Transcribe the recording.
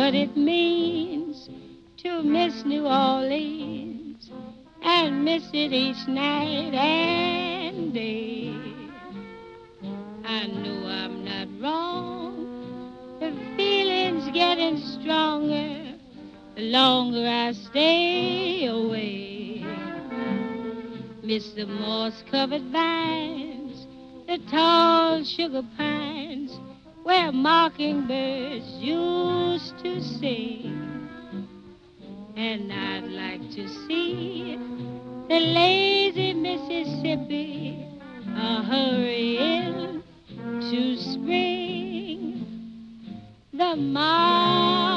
what it means to miss New Orleans and miss it each night and day. I know I'm not wrong. The feeling's getting stronger the longer I stay away. Miss the moss-covered vines, the tall sugar pines, where mockingbirds used to sing. And I'd like to see the lazy Mississippi hurrying to spring. The